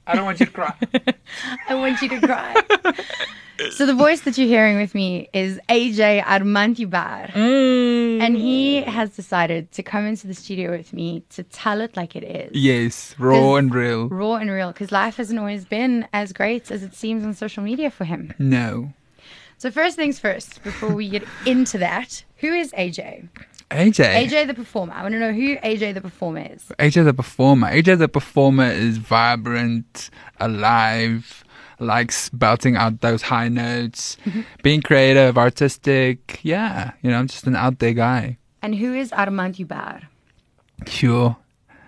I don't want you to cry. I want you to cry. So the voice that you're hearing with me is AJ Armantibar. And he has decided to come into the studio with me to tell it like it is. Yes, raw and real. Raw and real, because life hasn't always been as great as it seems on social media for him. No. So first things first, before we get into that, who is AJ? AJ. AJ the performer. I want to know who AJ the performer is. AJ the performer. AJ the performer is vibrant, alive, likes belting out those high notes, being creative, artistic. Yeah, I'm just an out there guy. And who is Armantibar? Sure.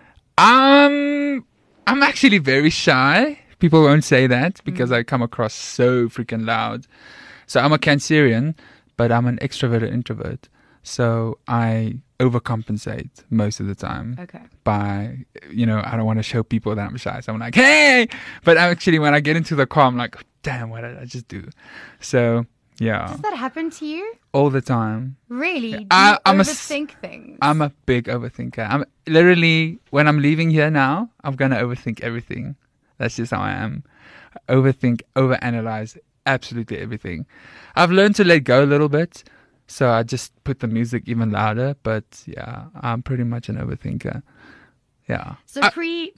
I'm actually very shy. People won't say that because I come across so freaking loud. So I'm a Cancerian, but I'm an extroverted introvert. So I overcompensate most of the time. Okay. By, I don't want to show people that I'm shy. So I'm like, hey! But actually, when I get into the car, I'm like, damn, what did I just do? So, yeah. Does that happen to you? All the time. Really? Do you I'm overthink things? I'm a big overthinker. I'm literally, when I'm leaving here now, I'm going to overthink everything. That's just how I am. Overthink, overanalyze absolutely everything. I've learned to let go a little bit. So I just put the music even louder, but yeah, I'm pretty much an overthinker. Yeah. So pre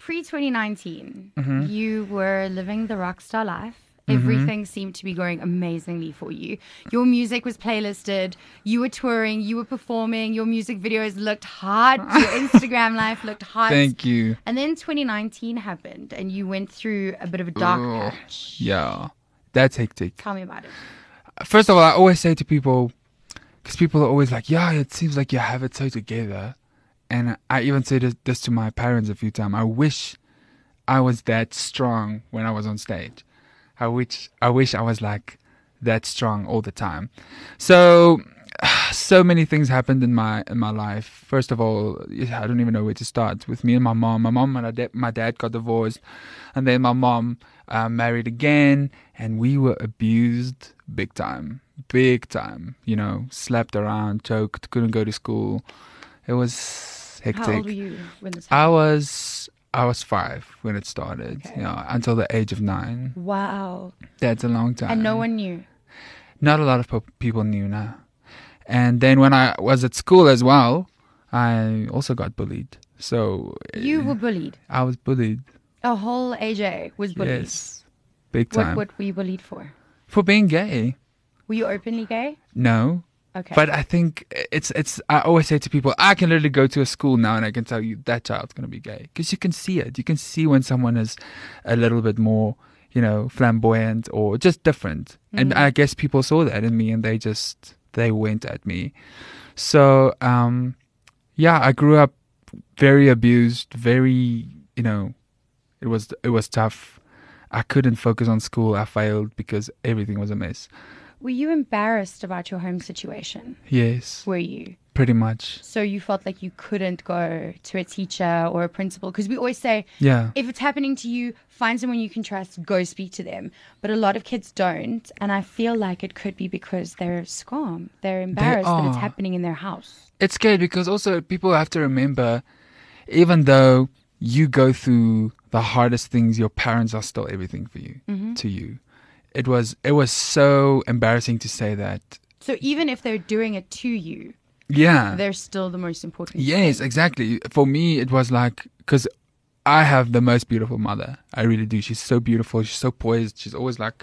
2019, you were living the rock star life. Everything seemed to be going amazingly for you. Your music was playlisted. You were touring. You were performing. Your music videos looked hot. Your Instagram life looked hot. Thank you. And then 2019 happened, and you went through a bit of a dark patch. Yeah, that's hectic. Tell me about it. First of all, I always say to people, because people are always like, yeah, it seems like you have it so together. And I even said this to my parents a few times. I wish I was that strong when I was on stage. I wish I was like that strong all the time. So many things happened in my life. First of all, I don't even know where to start. With me and my mom. My mom and my dad got divorced. And then my mom married again. And we were abused big time. Big time. Slapped around, choked, couldn't go to school. It was hectic. How old were you when this happened? I was 5 when it started, until the age of 9. Wow. That's a long time. And no one knew? Not a lot of people knew now. And then when I was at school as well, I also got bullied. So you were bullied? I was bullied. A whole AJ was bullied? Yes, big time. What were you bullied for? For being gay. Were you openly gay? No. Okay. But I think it's. I always say to people, I can literally go to a school now and I can tell you that child's going to be gay. Because you can see it. You can see when someone is a little bit more, flamboyant or just different. And I guess people saw that in me and they went at me. So, I grew up very abused, very, it was tough. I couldn't focus on school. I failed because everything was a mess. Were you embarrassed about your home situation? Yes. Were you? Pretty much. So you felt like you couldn't go to a teacher or a principal? Because we always say, if it's happening to you, find someone you can trust, go speak to them. But a lot of kids don't. And I feel like it could be because they're scared. They're embarrassed that it's happening in their house. It's scary because also people have to remember, even though you go through the hardest things, your parents are still everything for you, to you. It was so embarrassing to say that. So even if they're doing it to you, they're still the most important. Yes, exactly. For me, it was like, because I have the most beautiful mother. I really do. She's so beautiful. She's so poised. She's always like,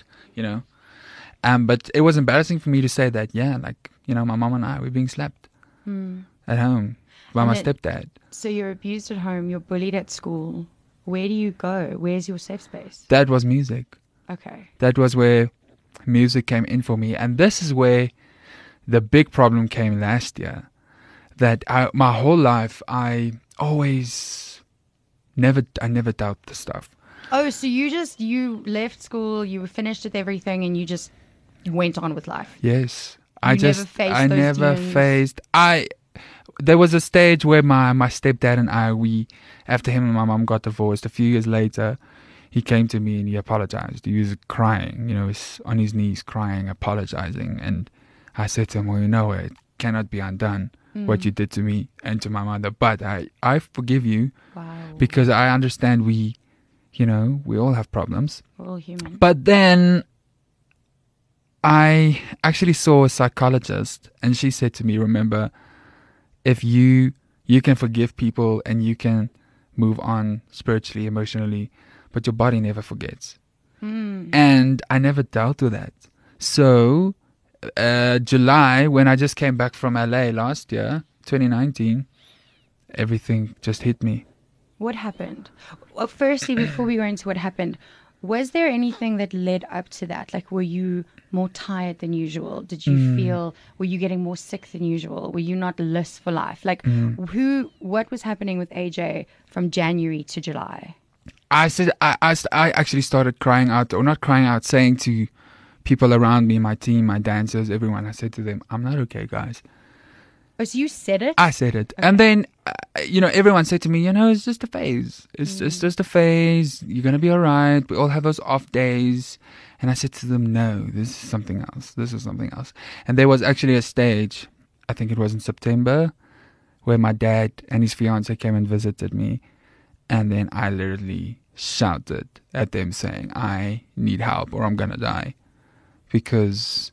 but it was embarrassing for me to say that, my mom and I were being slapped at home by my stepdad. So you're abused at home. You're bullied at school. Where do you go? Where's your safe space? That was music. Okay. That was where music came in for me. And this is where the big problem came last year. That my whole life, I never doubt the stuff. Oh, so you left school, you were finished with everything, and you just went on with life? Yes. I never faced. There was a stage where my stepdad and I, after him and my mom got divorced, a few years later, he came to me and he apologized. He was crying, he was on his knees crying, apologizing. And I said to him, well, it cannot be undone, what you did to me and to my mother. But I forgive you because I understand we We all have problems. We're all human. But then I actually saw a psychologist, and she said to me, remember, if you can forgive people and you can move on spiritually, emotionally, but your body never forgets. And I never dealt with that. So July, when I just came back from LA last year, 2019, everything just hit me. What happened? Well, firstly, before we go into what happened, was there anything that led up to that? Like, were you more tired than usual? Did you were you getting more sick than usual? Were you not less for life? Like, what was happening with AJ from January to July? I actually started crying out, or not crying out, saying to people around me, my team, my dancers, everyone, I said to them, I'm not okay, guys. Oh, so you said it? I said it. Okay. And then, everyone said to me, it's just a phase. It's just a phase. You're going to be all right. We all have those off days. And I said to them, no, this is something else. This is something else. And there was actually a stage, I think it was in September, where my dad and his fiance came and visited me. And then I literally shouted at them saying, I need help or I'm going to die. Because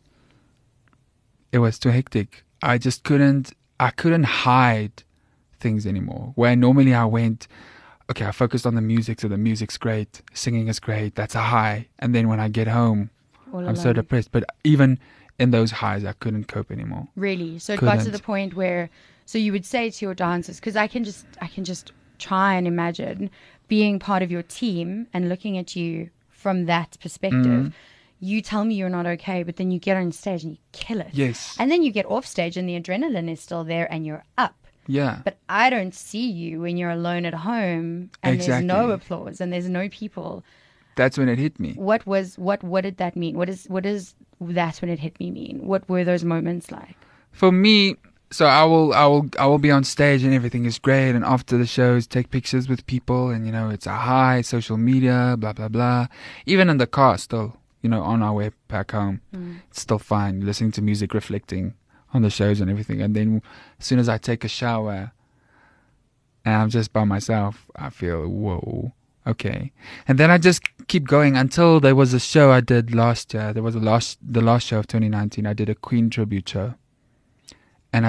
it was too hectic. I couldn't hide things anymore. Where normally I went, okay, I focused on the music, so the music's great, singing is great, that's a high. And then when I get home, I'm so depressed. But even in those highs, I couldn't cope anymore. Really? So it got to the point where, so you would say to your dancers, because I can just try and imagine being part of your team and looking at you from that perspective. You tell me you're not okay, but then you get on stage and you kill it. Yes. And then you get off stage and the adrenaline is still there and you're up. Yeah. But I don't see you when you're alone at home and there's no applause and there's no people. That's when it hit me. What did that mean? What is that when it hit me mean? What were those moments like? For me, so I will be on stage and everything is great, and after the shows take pictures with people and it's a high, social media, blah blah blah. Even in the car still. On our way back home, it's still fine, listening to music, reflecting on the shows and everything. And then as soon as I take a shower and I'm just by myself, I feel, whoa, okay. And then I just keep going until there was a show I did last year. There was the last show of 2019. I did a Queen tribute show. And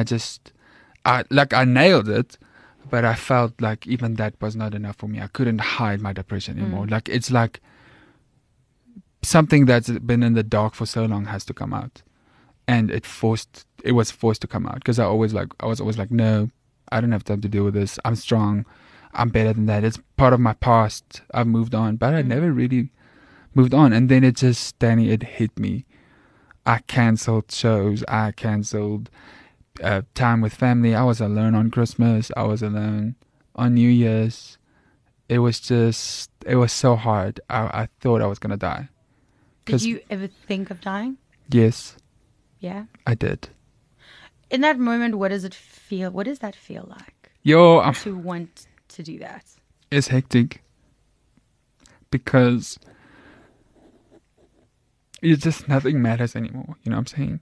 I nailed it, but I felt like even that was not enough for me. I couldn't hide my depression anymore. It's like something that's been in the dark for so long has to come out, and it was forced to come out, because I was always like, no, I don't have time to deal with this. I'm strong. I'm better than that. It's part of my past. I've moved on, but I never really moved on. And then it hit me. I cancelled shows. I cancelled time with family. I was alone on Christmas. I was alone on New Year's. It was so hard. I thought I was gonna die. Did you ever think of dying? Yes. Yeah? I did. In that moment, what does it feel? What does that feel like? To want to do that? It's hectic. Because nothing matters anymore. You know what I'm saying?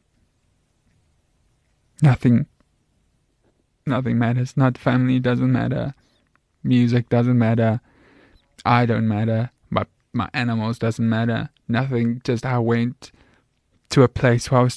Nothing matters. Not family doesn't matter. Music doesn't matter. I don't matter. My animals doesn't matter. Nothing. Just I went to a place where I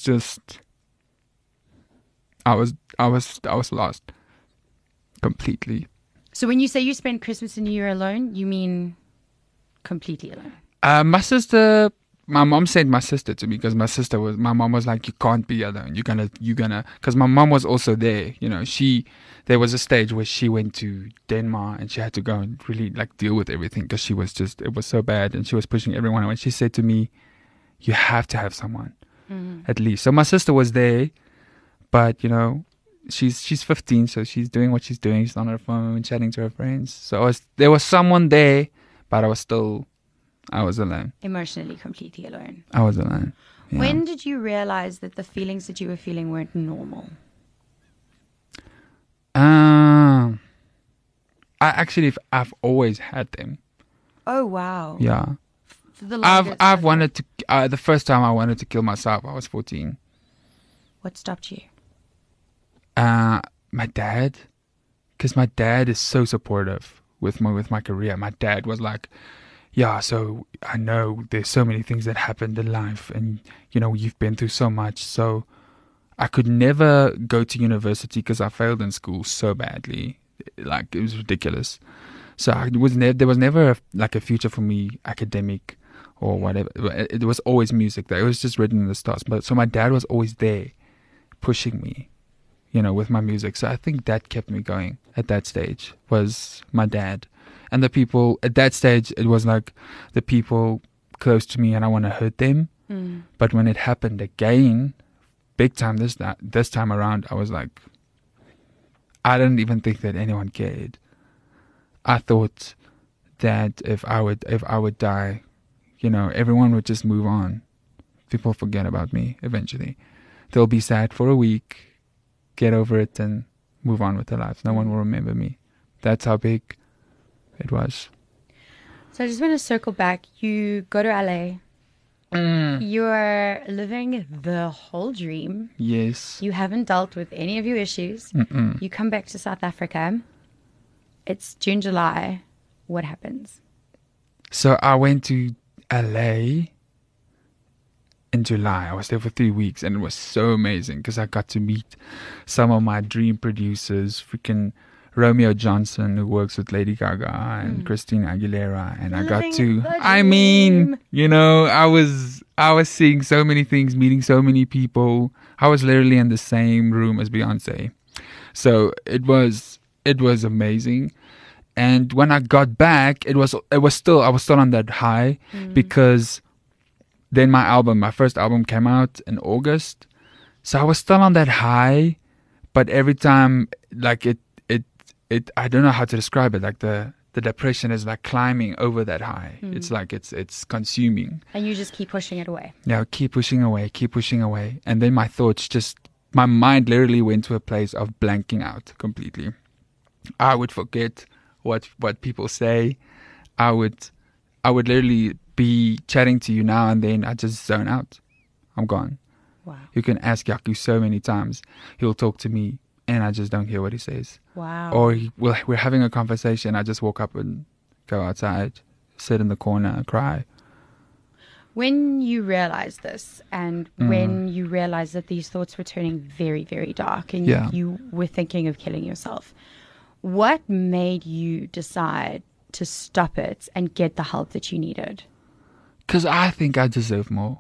was lost completely. So when you say you spent Christmas and New Year alone, you mean completely alone? My mom sent my sister to me, because my mom was like, you can't be alone. You're gonna, because my mom was also there. There was a stage where she went to Denmark and she had to go and really deal with everything, because it was so bad, and she was pushing everyone away. And she said to me, you have to have someone, at least. So my sister was there, but she's 15, so she's doing what she's doing. She's on her phone, chatting to her friends. So there was someone there, but I was alone. Emotionally completely alone. I was alone. Yeah. When did you realize that the feelings that you were feeling weren't normal? I've always had them. Oh, wow. Yeah. I've wanted to, the first time I wanted to kill myself, I was 14. What stopped you? My dad, because my dad is so supportive with my career. My dad was like, yeah, so I know there's so many things that happened in life, and you've been through so much. So I could never go to university because I failed in school so badly. Like, it was ridiculous. So there was never a future for me, academic or whatever. It was always music. It was just written in the stars. But so my dad was always there, pushing me, with my music. So I think that kept me going at that stage, was my dad. And the people at that stage, it was like the people close to me, and I want to hurt them. But when it happened again, big time, this time around, I was like, I didn't even think that anyone cared. I thought that if I would die, everyone would just move on. People forget about me eventually. They'll be sad for a week, get over it, and move on with their lives. No one will remember me. That's how big it was. So I just want to circle back. You go to LA. You're living the whole dream. Yes. You haven't dealt with any of your issues. You come back to South Africa. It's June, July. What happens? So I went to LA in July. I was there for 3 weeks, and it was so amazing because I got to meet some of my dream producers, freaking Romeo Johnson, who works with Lady Gaga and Christina Aguilera, and I got to, I was seeing so many things, meeting so many people. I was literally in the same room as Beyonce. So it was amazing. And when I got back, I was still on that high, because then my first album came out in August. So I was still on that high, but every time, like, I don't know how to describe it. Like, the depression is like climbing over that high. It's like it's consuming. And you just keep pushing it away. Yeah, keep pushing away. And then my mind literally went to a place of blanking out completely. I would forget what people say. I would literally be chatting to you now, and then I just zone out. I'm gone. Wow. You can ask Yaku so many times. He'll talk to me, and I just don't hear what he says. Wow. Or we're having a conversation. I just walk up and go outside, sit in the corner and cry. When you realized this, and when you realized that these thoughts were turning very, very dark, and you were thinking of killing yourself, what made you decide to stop it and get the help that you needed? Because I think I deserve more.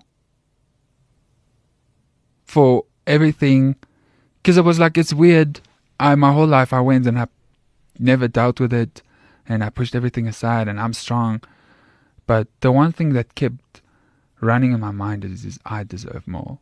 For everything. Because it was like, it's weird. My whole life I went and I never dealt with it, and I pushed everything aside, and I'm strong. But the one thing that kept running in my mind is I deserve more.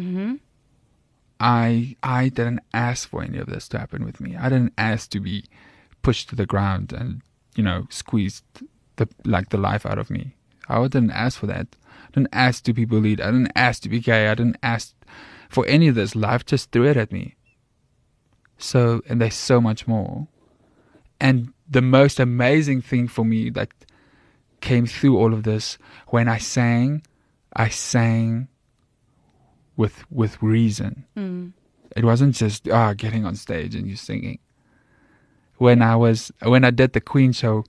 I didn't ask for any of this to happen with me. I didn't ask to be pushed to the ground and, squeezed the life out of me. I didn't ask for that. I didn't ask to be bullied. I didn't ask to be gay. I didn't ask for any of this. Life just threw it at me. So, and there's so much more. And the most amazing thing for me that came through all of this, when I sang with reason. It wasn't just getting on stage and you singing. When I did the Queen show,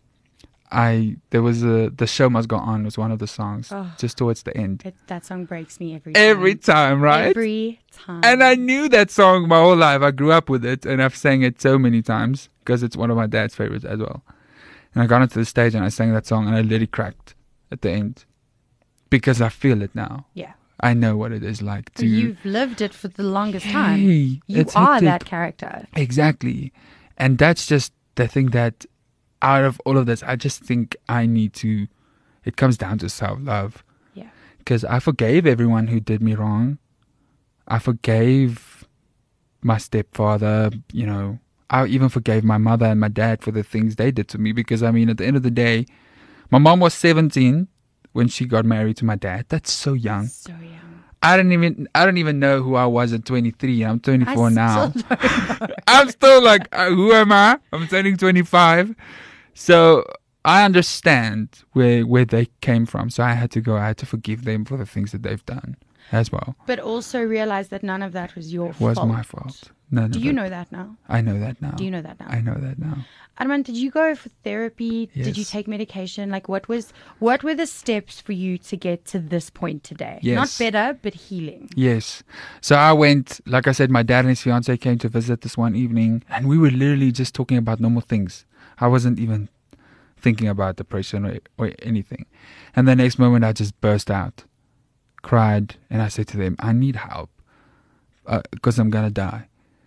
The Show Must Go On was one of the songs, just towards the end. That song breaks me every time. Every time, right? Every time. And I knew that song my whole life. I grew up with it, and I've sang it so many times because it's one of my dad's favorites as well. And I got onto the stage and I sang that song, and I literally cracked at the end because I feel it now. Yeah. I know what it is like to... You've lived it for the longest time. You it's are hectic. that character. Exactly. And that's just the thing that out of all of this, I just think I need to... It comes down to self-love. Yeah. Because I forgave everyone who did me wrong. I forgave my stepfather, I even forgave my mother and my dad for the things they did to me. Because, at the end of the day, my mom was 17 when she got married to my dad. That's so young. So young. I don't even know who I was at 23. I'm 24 now. Still don't know. I'm still like, who am I? I'm turning 25. So I understand where they came from. So I had to forgive them for the things that they've done. as well. But also realize that none of that was your It was fault. my fault. None Do of you it. know that now? I know that now. Do you know that now? I know that now. Armand, did you go for therapy? Did you Yes. take medication? Like, what were the steps for you to get to this point today? Yes. Not better, but healing. Yes. So I went, like I said, my dad and his fiance came to visit this one evening, and we were literally just talking about normal things. I wasn't even thinking about depression or anything. And the next moment, I just burst out, cried, and I said to them, I need help because I'm going to die.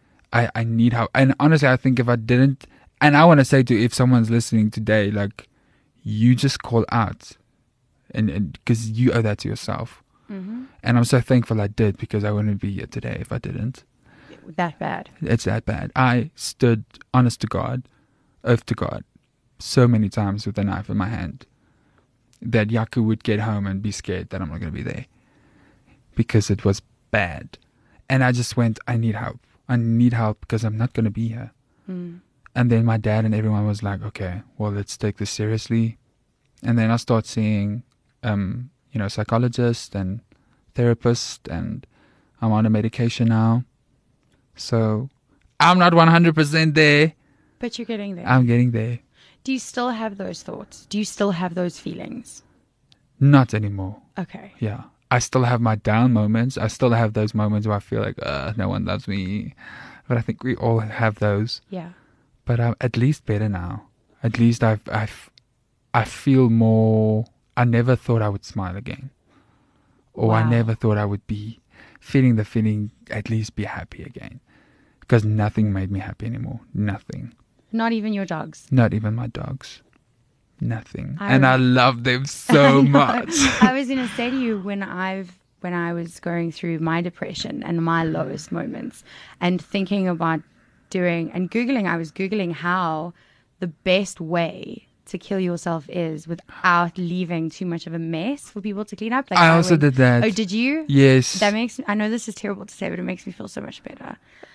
I need help. And honestly, I think if I didn't, and I want to say to if someone's listening today, like, you just call out and because you owe that to yourself. Mm-hmm. And I'm so thankful I did, because I wouldn't be here today if I didn't. That bad. It's that bad. I stood honest to God, oath to God, so many times with a knife in my hand that Yaku would get home and be scared that I'm not going to be there, because it was bad. And I just went, I need help. I need help because I'm not going to be here. Mm. And then my dad and everyone was like, okay, well, let's take this seriously. And then I start seeing, psychologists and therapists, and I'm on a medication now. So I'm not 100% there. But you're getting there. I'm getting there. Do you still have those thoughts? Do you still have those feelings? Not anymore. Okay. Yeah. I still have my down moments. I still have those moments where I feel like, no one loves me. But I think we all have those. Yeah. But I'm at least better now. At least I feel more. I never thought I would smile again. Or I Wow. never thought I would be feeling the feeling, at least be happy again. Because nothing made me happy anymore. Nothing. Not even your dogs. Not even my dogs. Nothing. I And I rem- love them so much. I was going to say to you when I was going through my depression and my lowest moments and thinking about doing and Googling, I was Googling how the best way to kill yourself is without leaving too much of a mess for people to clean up. Like I also did that. Oh, did you? Yes. That makes I know this is terrible to say, but it makes me feel so much better.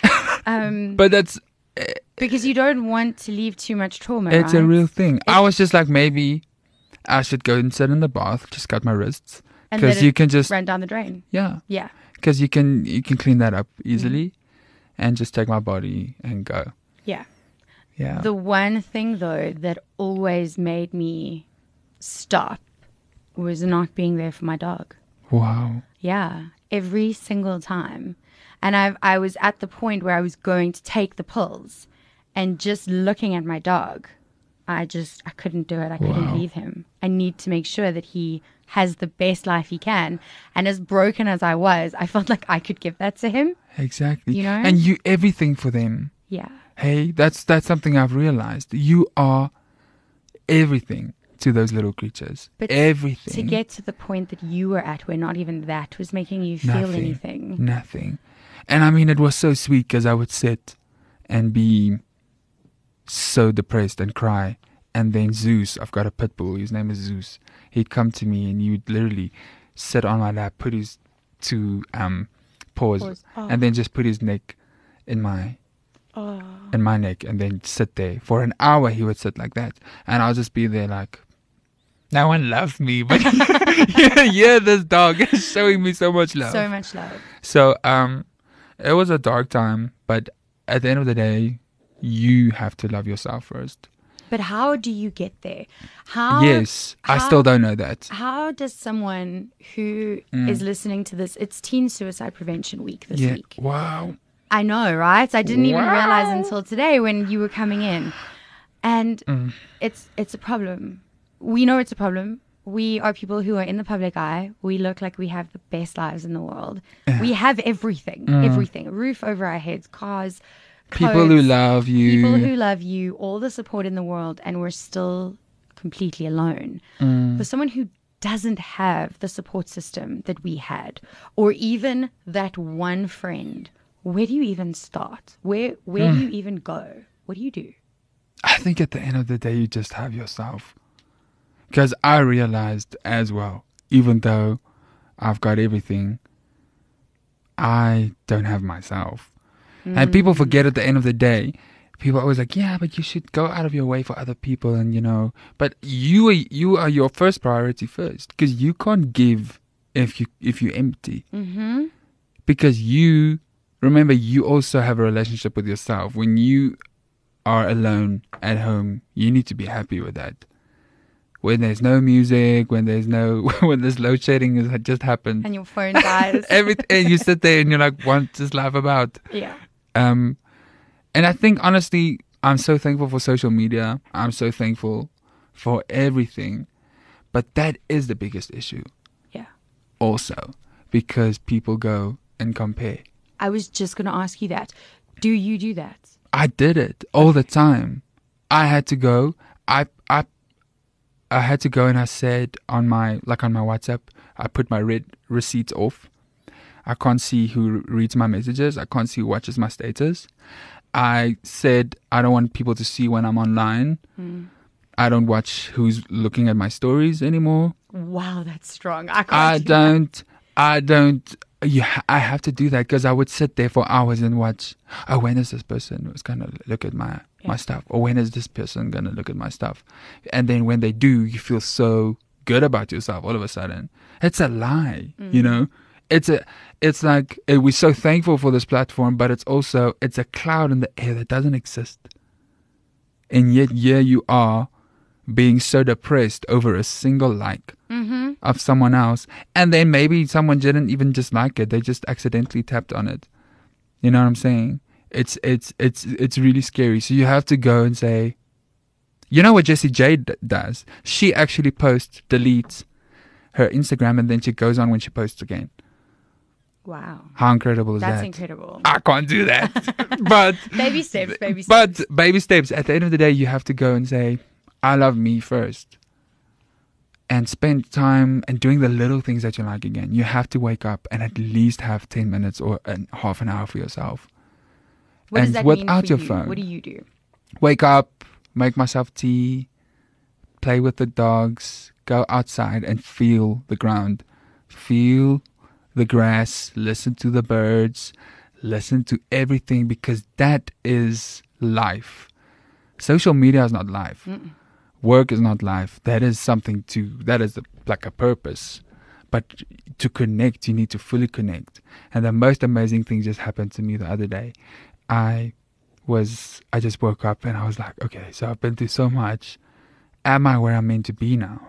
But that's, Because you don't want to leave too much trauma. it's right? a real thing. I was just like, maybe I should go and sit in the bath, just cut my wrists. And Because let you it can just, run down the drain. yeah. Yeah. Because you can clean that up easily and just take my body and go. Yeah. Yeah. The one thing, though, that always made me stop was not being there for my dog. Wow. Yeah, every single time. And I was at the point where I was going to take the pills and just looking at my dog, I couldn't do it. I couldn't Wow. leave him. I need to make sure that he has the best life he can. And as broken as I was, I felt like I could give that to him. Exactly. You know? And you everything for them. Yeah. Hey, that's something I've realized. You are everything to those little creatures. But everything. To get to the point that you were at where not even that was making you feel Nothing. anything. Nothing. And I mean, it was so sweet because I would sit and be so depressed and cry. And then Zeus, I've got a pit bull, his name is Zeus. He'd come to me and he would literally sit on my lap, put his two paws, Paws. Oh. and then just put his neck in my Oh. neck, and then sit there. For an hour he would sit like that. And I'll just be there like, no one loves me, but yeah, this dog is showing me so much love. So much love. So it was a dark time, but at the end of the day, you have to love yourself first. But how do you get there? How? Yes, I how- still don't know that. How does someone who is listening to this, it's Teen Suicide Prevention Week this Yeah. week. Wow. I know, right? I didn't even realize Wow. until today when you were coming in. And it's a problem. We know it's a problem. We are people who are in the public eye. We look like we have the best lives in the world. We have everything, everything. A roof over our heads, cars, People who clothes, love you. people who love you, all the support in the world, and we're still completely alone. For someone who doesn't have the support system that we had, or even that one friend, where do you even start? Where do you even go? What do you do? I think at the end of the day, you just have yourself. Because I realized as well, even though I've got everything, I don't have myself. And people forget at the end of the day, people are always like, yeah, but you should go out of your way for other people. And, but you are your first priority first. Because you can't give if you empty. Because you remember, you also have a relationship with yourself. When you are alone at home, you need to be happy with that. When there's no music, when there's load shedding has just happened, And your phone dies. everything, you sit there and you're like, what does life about? Yeah. And I think, honestly, I'm so thankful for social media. I'm so thankful for everything. But that is the biggest issue. Yeah. Also, because people go and compare. I was just going to ask you that. Do you do that? I did it all the time. I had to go. I had to go, and I said on my WhatsApp, I put my red receipts off. I can't see who reads my messages. I can't see who watches my status. I said I don't want people to see when I'm online. I don't watch who's looking at my stories anymore. Wow, that's strong. I have to do that because I would sit there for hours and watch. Oh, when is this person who's going to look at my stuff? Or when is this person going to look at my stuff? And then when they do, you feel so good about yourself all of a sudden. It's a lie, you know? It's like we're so thankful for this platform, but it's a cloud in the air that doesn't exist. And yet here you are being so depressed over a single like of someone else. And then maybe someone didn't even just like it. They just accidentally tapped on it. You know what I'm saying? It's really scary. So you have to go and say, you know what Jessie J does? She actually deletes her Instagram, and then she goes on when she posts again. Wow. How incredible is that? That's incredible. I can't do that. But baby steps. But baby steps. At the end of the day, you have to go and say, I love me first. And spend time and doing the little things that you like again. You have to wake up and at least have 10 minutes or half an hour for yourself. What does that without mean for your you? phone. What do you do? Wake up, make myself tea, play with the dogs, go outside and feel the ground. Feel the grass, listen to the birds, listen to everything, because that is life. Social media is not life. Work is not life. That is like a purpose. But to connect, you need to fully connect. And the most amazing thing just happened to me the other day. I just woke up and I was like, okay, so I've been through so much. Am I where I'm meant to be now?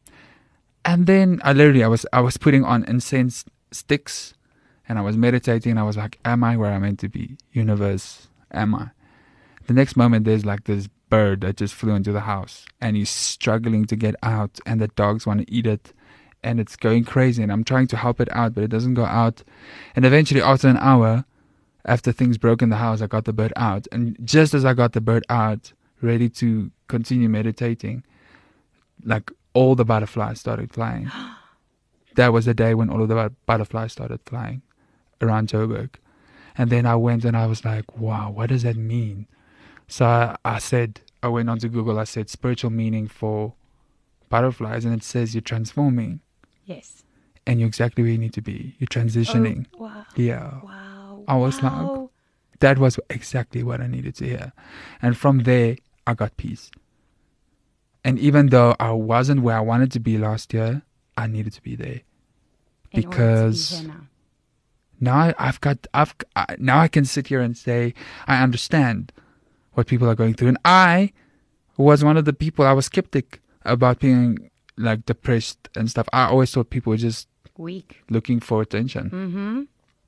And then I was putting on incense sticks and I was meditating and I was like, am I where I'm meant to be? Universe, am I? The next moment there's like this bird that just flew into the house and he's struggling to get out and the dogs want to eat it and it's going crazy and I'm trying to help it out but it doesn't go out. And eventually after an hour, after things broke in the house, I got the bird out. And just as I got the bird out, ready to continue meditating, like all the butterflies started flying. That was the day when all of the butterflies started flying around Joburg. And then I went and I was like, wow, what does that mean? So I went onto Google, I said spiritual meaning for butterflies, and it says you're transforming. Yes. And you're exactly where you need to be. You're transitioning. Oh, wow. Yeah. Wow. I was like, that was exactly what I needed to hear. And from there, I got peace. And even though I wasn't where I wanted to be last year, I needed to be there. Because now now I can sit here and say, I understand what people are going through. And I was one of the people, I was skeptic about being like depressed and stuff. I always thought people were just weak, looking for attention.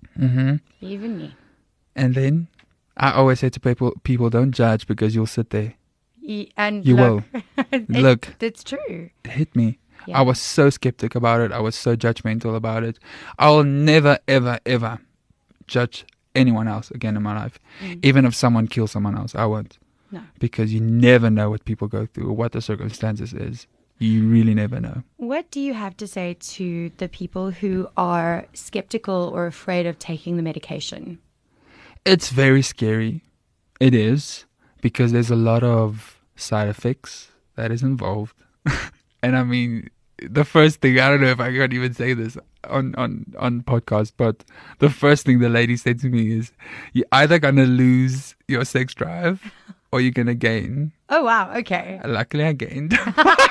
Even me. And then I always say to people don't judge because you'll sit there. And you will. Look. It's true. It hit me. Yeah. I was so skeptic about it. I was so judgmental about it. I will never, ever, ever judge anyone else again in my life. Even if someone kills someone else, I won't. No. Because you never know what people go through or what the circumstances is. You really never know. What do you have to say to the people who are skeptical or afraid of taking the medication? It's very scary. It is. Because there's a lot of side effects that is involved. And I mean, the first thing, I don't know if I can even say this on podcast, but the first thing the lady said to me is, you're either going to lose your sex drive or you're going to gain. Oh, wow. Okay. Luckily, I gained. You're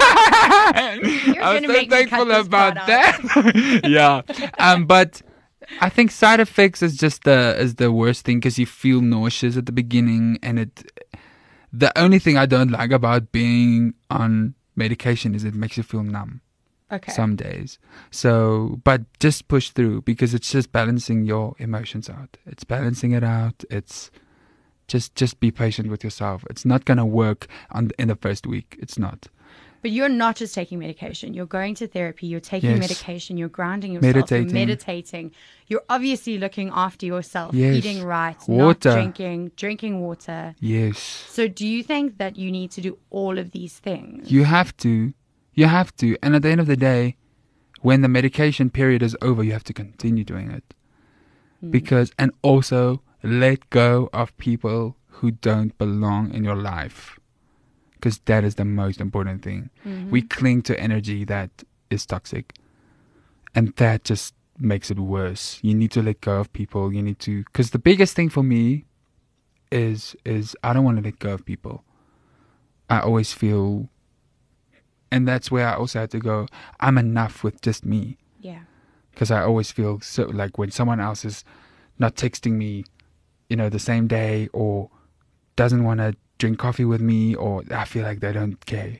I'm gonna so make me cut thankful this about part out. that. Yeah. But I think side effects is just the worst thing because you feel nauseous at the beginning, and the only thing I don't like about being on medication is it makes you feel numb Okay. some days. So, but just push through because it's just balancing your emotions out. It's balancing it out. It's just be patient with yourself. It's not gonna work in the first week. It's not. But you're not just taking medication. You're going to therapy. You're taking Yes. medication. You're grounding yourself. Meditating. You're meditating. You're obviously looking after yourself, Yes. eating right, Water. not drinking water. Yes. So do you think that you need to do all of these things? You have to. You have to. And at the end of the day, when the medication period is over, you have to continue doing it. Because, and also let go of people who don't belong in your life. Because that is the most important thing. We cling to energy that is toxic. And that just makes it worse. You need to let go of people. You need to, because the biggest thing for me is I don't want to let go of people. I always feel, and that's where I also had to go, I'm enough with just me. Yeah. Because I always feel so like when someone else is not texting me, the same day, or doesn't want to drink coffee with me, or I feel like they don't care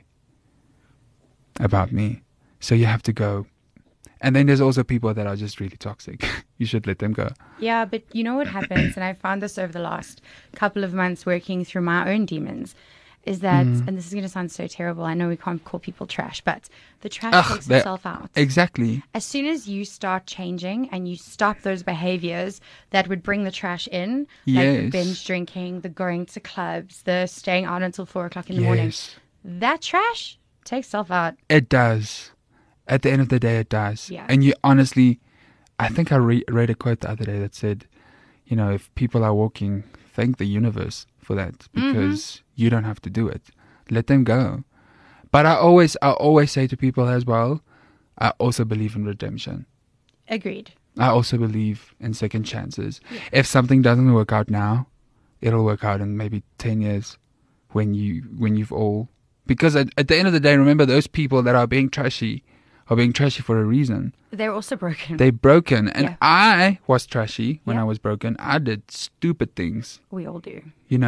about me. So you have to go. And then there's also people that are just really toxic. You should let them go. Yeah, but you know what happens, and I found this over the last couple of months working through my own demons, is that, and this is going to sound so terrible, I know we can't call people trash, but the trash takes itself out. Exactly. As soon as you start changing and you stop those behaviors that would bring the trash in, like the Yes. binge drinking, the going to clubs, the staying out until 4 o'clock in the morning, Yes. that trash takes itself out. It does. At the end of the day, it does. Yeah. And you honestly, I think I read a quote the other day that said, if people are walking, thank the universe for that, because you don't have to do it. Let them go. But I always say to people as well, I also believe in redemption. Agreed. I also believe in second chances. If something doesn't work out now, it'll work out in maybe 10 years when you've all, because at the end of the day, remember, those people that are being trashy for a reason. They're also broken. They're broken. And Yeah. I was trashy when Yeah. I was broken. I did stupid things, We all do.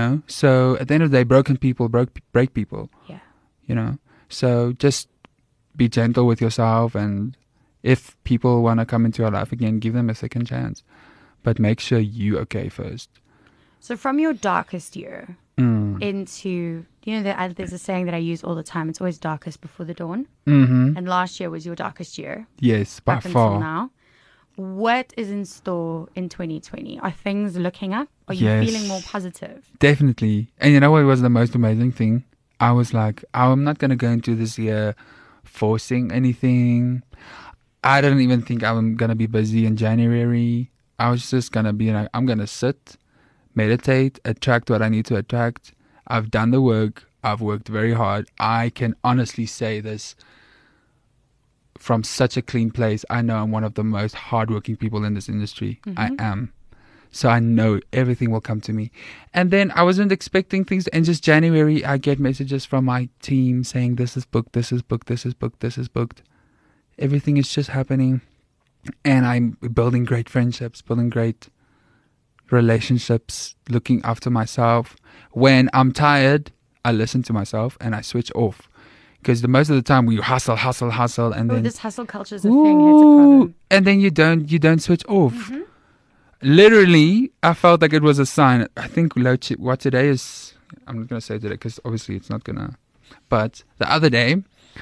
So at the end of the day, broken people break people, Yeah. So just be gentle with yourself. And if people want to come into your life again, give them a second chance. But make sure you're okay first. So from your darkest year into, there's a saying that I use all the time. It's always darkest before the dawn. Mm-hmm. And last year was your darkest year. Yes, by up until far. now. What is in store in 2020? Are things looking up? Are you Yes. feeling more positive? Definitely. And you know what was the most amazing thing? I was like, I'm not going to go into this year forcing anything. I didn't even think I'm going to be busy in January. I was just going to be like, I'm going to sit, meditate, attract what I need to attract. I've done the work. I've worked very hard. I can honestly say this from such a clean place. I know I'm one of the most hardworking people in this industry. I am. So I know everything will come to me. And then I wasn't expecting things. And just January, I get messages from my team saying, this is booked, this is booked, this is booked, this is booked. Everything is just happening. And I'm building great friendships, building great relationships, looking after myself. When I'm tired, I listen to myself and I switch off. Because the most of the time we hustle, and then This hustle culture is a thing. It's a problem. and then you don't switch off. Literally, I felt like it was a sign. I think what today is, I'm not going to say today because obviously it's not going to, but the other day,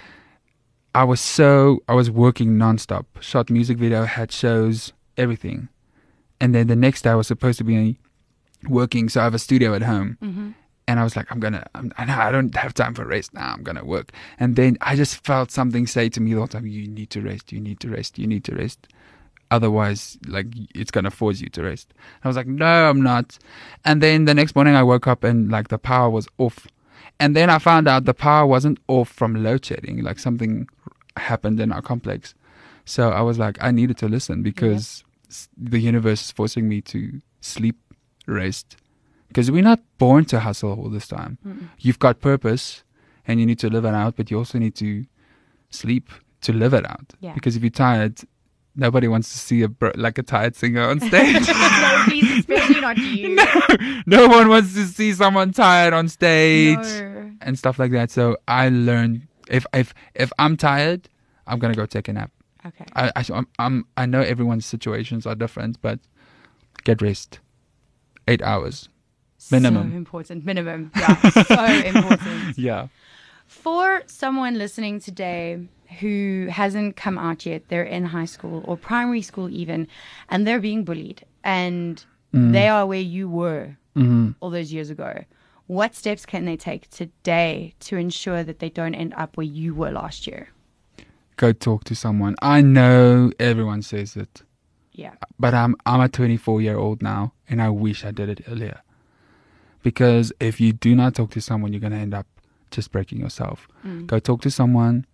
I was working nonstop, shot music video, had shows, everything. And then the next day I was supposed to be working, so I have a studio at home. And I was like, I don't have time for rest now. I'm going to work. And then I just felt something say to me the whole time, you need to rest, you need to rest, you need to rest. Otherwise, like, it's going to force you to rest. I was like, no, I'm not. And then the next morning I woke up and like the power was off. And then I found out the power wasn't off from load shedding. Like something happened in our complex. So I was like, I needed to listen because the universe is forcing me to sleep, rest, Because we're not born to hustle all this time. You've got purpose and you need to live it out, but you also need to sleep to live it out. Yeah. Because if you're tired, nobody wants to see a tired singer on stage. No, please, especially not you. No one wants to see someone tired on stage No. and stuff like that. So I learned if I'm tired, I'm gonna go take a nap. Okay. I know everyone's situations are different, but get rest. 8 hours. Minimum. So important. Minimum. Yeah. So important. Yeah. For someone listening today who hasn't come out yet, they're in high school or primary school even, and they're being bullied, and they are where you were all those years ago. What steps can they take today to ensure that they don't end up where you were last year? Go talk to someone. I know everyone says it, Yeah. but I'm a 24-year-old now, and I wish I did it earlier. Because if you do not talk to someone, you're gonna end up just breaking yourself. Go talk to someone,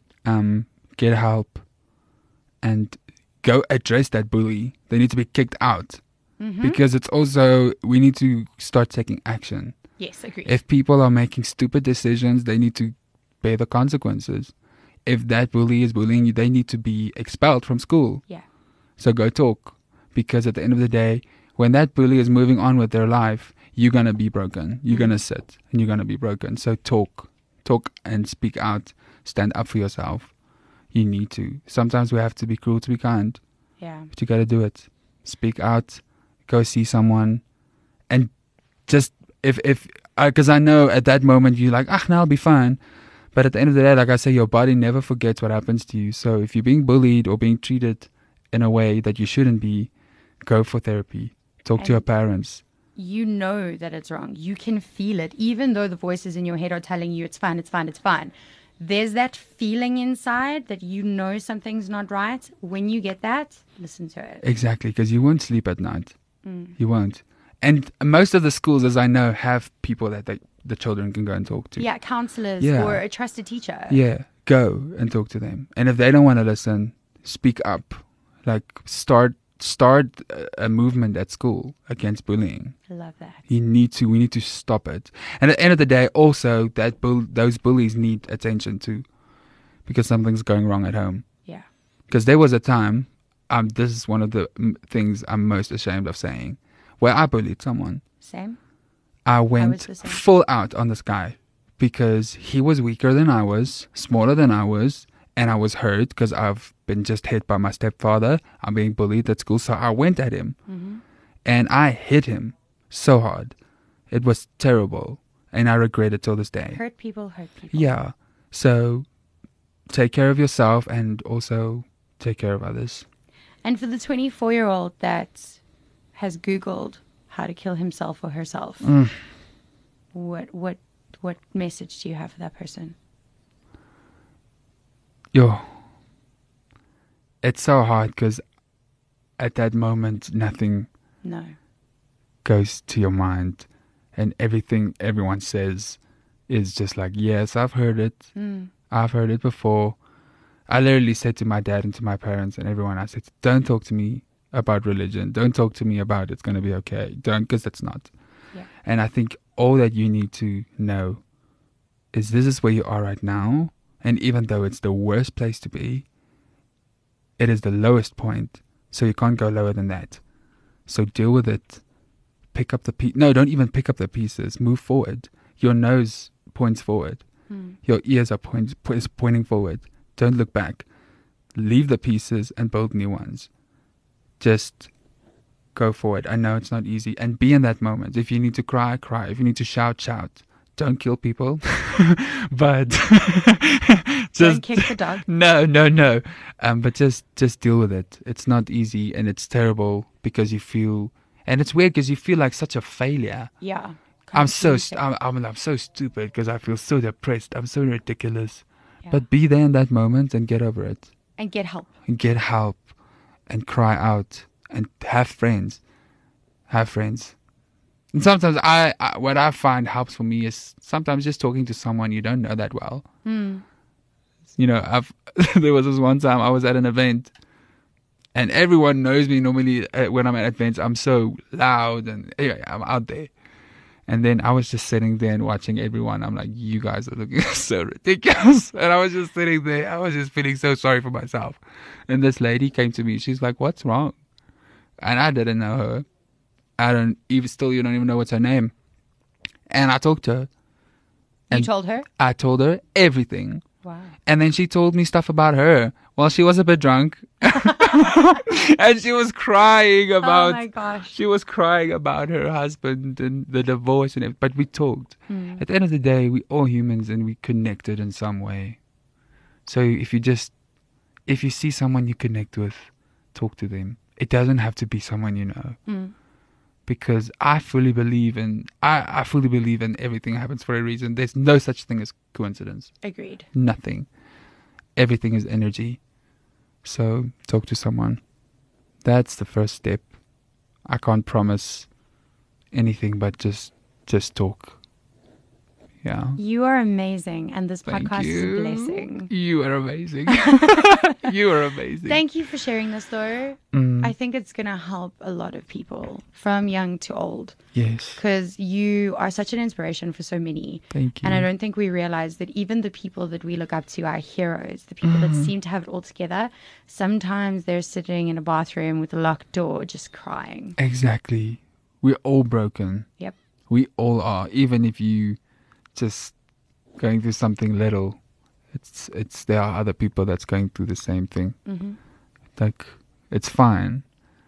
get help, and go address that bully. They need to be kicked out. Because it's also, we need to start taking action. Yes, agree. If people are making stupid decisions, they need to bear the consequences. If that bully is bullying you, they need to be expelled from school. Yeah. So go talk. Because at the end of the day, when that bully is moving on with their life, you're going to be broken. You're going to sit and you're going to be broken. So talk. Talk and speak out. Stand up for yourself. You need to. Sometimes we have to be cruel to be kind. Yeah. But you got to do it. Speak out. Go see someone. And just, because I know at that moment you're like, no, I'll be fine. But at the end of the day, like I say, your body never forgets what happens to you. So if you're being bullied or being treated in a way that you shouldn't be, go for therapy. Talk to your parents. You know that it's wrong. You can feel it. Even though the voices in your head are telling you it's fine, it's fine, it's fine. There's that feeling inside that you know something's not right. When you get that, listen to it. Exactly, because you won't sleep at night. You won't. And most of the schools, as I know, have people that the children can go and talk to. Yeah, counselors Yeah. or a trusted teacher. Yeah, go and talk to them. And if they don't want to listen, speak up. Like start a movement at school against bullying. I love that. We need to stop it. And at the end of the day, also that those bullies need attention too, because something's going wrong at home. Yeah. Because there was a time, this is one of the things I'm most ashamed of saying, where I bullied someone. Same. I went the same. full out on this guy because he was weaker than I was, smaller than I was, and I was hurt because I've been just hit by my stepfather. I'm being bullied at school, so I went at him. And I hit him so hard. It was terrible, and I regret it till this day. Hurt people hurt people. Yeah. So take care of yourself and also take care of others. And for the 24-year-old that has Googled how to kill himself or herself, what message do you have for that person? It's so hard because at that moment, nothing No. goes to your mind, and everything everyone says is just like, yes, I've heard it. I've heard it before. I literally said to my dad and to my parents and everyone, I said, don't talk to me about religion. Don't talk to me about it's going to be okay. Don't, because it's not. Yeah. And I think all that you need to know is this is where you are right now. And even though it's the worst place to be, it is the lowest point. So you can't go lower than that. So deal with it. Pick up the No, don't even pick up the pieces. Move forward. Your nose points forward. Your ears are pointing forward. Don't look back. Leave the pieces and build new ones. Just go forward. I know it's not easy. And be in that moment. If you need to cry, cry. If you need to shout, shout. Don't kill people. But just Don't kick the dog. No. But just deal with it. It's not easy and it's terrible because you feel, and it's weird because you feel like such a failure. Yeah. I'm so stupid because I feel so depressed. I'm so ridiculous. Yeah. But be there in that moment and get over it. And get help. And get help and cry out and have friends. Have friends. And sometimes what I find helps for me is sometimes just talking to someone you don't know that well. You know, there was this one time I was at an event and everyone knows me normally when I'm at events. I'm so loud and anyway, I'm out there. And then I was just sitting there and watching everyone. I'm like, you guys are looking so ridiculous. And I was just sitting there. I was just feeling so sorry for myself. And this lady came to me. She's like, what's wrong? And I didn't know her. You don't even know what's her name. And I talked to her. You told her? I told her everything. Wow. And then she told me stuff about her. Well, she was a bit drunk. And she was crying about... Oh my gosh. She was crying about her husband and the divorce and everything. But we talked. At the end of the day, we all humans and we connected in some way. So if you see someone you connect with, talk to them. It doesn't have to be someone you know. Because I fully believe in everything happens for a reason. There's no such thing as coincidence. Agreed. Nothing. Everything is energy. So talk to someone. That's the first step. I can't promise anything, but just talk. Yeah. You are amazing, and this Thank podcast is you. a blessing. You are amazing. You are amazing. Thank you for sharing this, though. I think it's going to help a lot of people, from young to old. Yes. Because you are such an inspiration for so many. Thank you. And I don't think we realize that even the people that we look up to, our heroes, the people that seem to have it all together, sometimes they're sitting in a bathroom with a locked door just crying. Exactly. We're all broken. Yep. We all are. Even if you just going through something little, it's there are other people that's going through the same thing. Like, it's fine.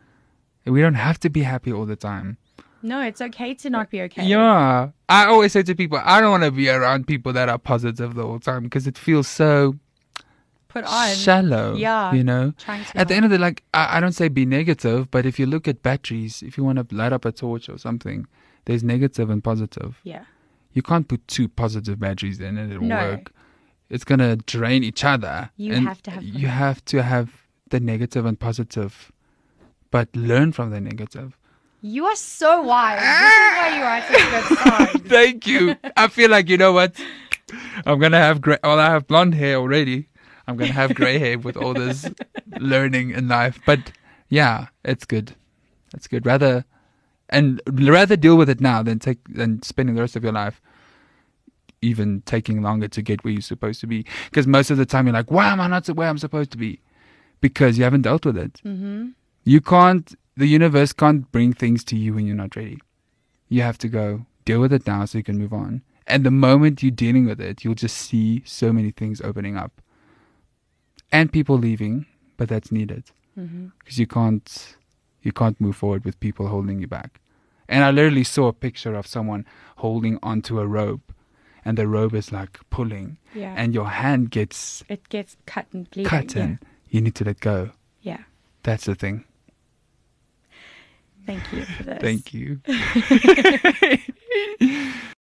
We don't have to be happy all the time. No, it's okay to not be okay. Yeah. I always say to people, I don't want to be around people that are positive the whole time because it feels so Put on. shallow. Yeah. You know? Trying to At the end of the day, I don't say be negative, but if you look at batteries, if you want to light up a torch or something, there's negative and positive. Yeah. You can't put two positive batteries in and it'll No. work. It's going to drain each other. You And have to have You have to have the negative and positive, but learn from the negative. You are so wise. This is why you write such good songs. Thank you. I feel like, you know what? I'm going to have I have blonde hair already. I'm going to have gray hair with all this learning in life. But yeah, it's good. It's good. Rather deal with it now than spending the rest of your life even taking longer to get where you're supposed to be. Because most of the time you're like, why am I not where I'm supposed to be? Because you haven't dealt with it. The universe can't bring things to you when you're not ready. You have to go deal with it now so you can move on. And the moment you're dealing with it, you'll just see so many things opening up. And people leaving, but that's needed. Because you can't move forward with people holding you back. And I literally saw a picture of someone holding onto a rope, and the rope is like pulling, Yeah. and your hand gets It gets cut and bleeding. cut in. You need to let go. Yeah. That's the thing. Thank you for this. Thank you.